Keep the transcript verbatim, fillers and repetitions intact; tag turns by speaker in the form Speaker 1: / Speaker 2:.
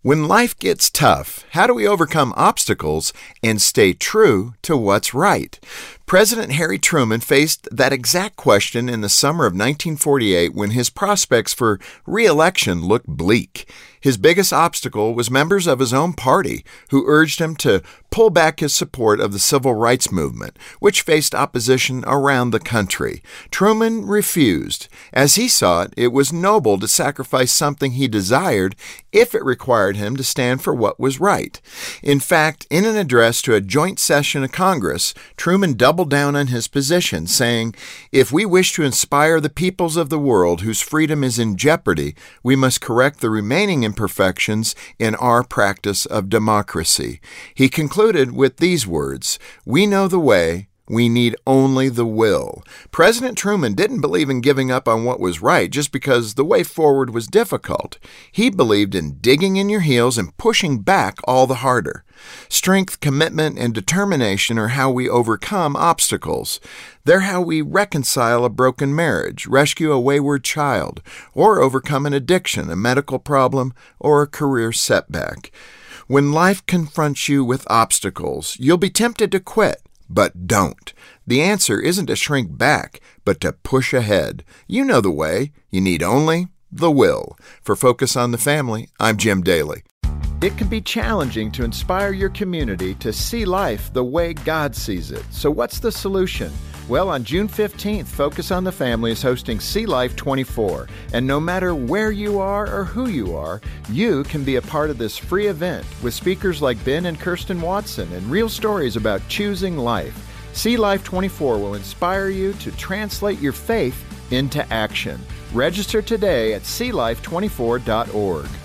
Speaker 1: When life gets tough, how do we overcome obstacles and stay true to what's right? President Harry Truman faced that exact question in the summer of nineteen forty-eight when his prospects for re-election looked bleak. His biggest obstacle was members of his own party who urged him to pull back his support of the civil rights movement, which faced opposition around the country. Truman refused. As he saw it, it was noble to sacrifice something he desired if it required him to stand for what was right. In fact, in an address to a joint session of Congress, Truman doubled down on his position, saying, "If we wish to inspire the peoples of the world whose freedom is in jeopardy, we must correct the remaining imperfections in our practice of democracy." He concluded with these words, "We know the way. We need only the will." President Truman didn't believe in giving up on what was right just because the way forward was difficult. He believed in digging in your heels and pushing back all the harder. Strength, commitment, and determination are how we overcome obstacles. They're how we reconcile a broken marriage, rescue a wayward child, or overcome an addiction, a medical problem, or a career setback. When life confronts you with obstacles, you'll be tempted to quit. But don't. The answer isn't to shrink back, but to push ahead. You know the way. You need only the will. For Focus on the Family, I'm Jim Daly. It can be challenging to inspire your community to see life the way God sees it. So what's the solution? Well, on June fifteenth, Focus on the Family is hosting See Life twenty-four. And no matter where you are or who you are, you can be a part of this free event with speakers like Ben and Kirsten Watson and real stories about choosing life. See Life twenty-four will inspire you to translate your faith into action. Register today at see life twenty-four dot org.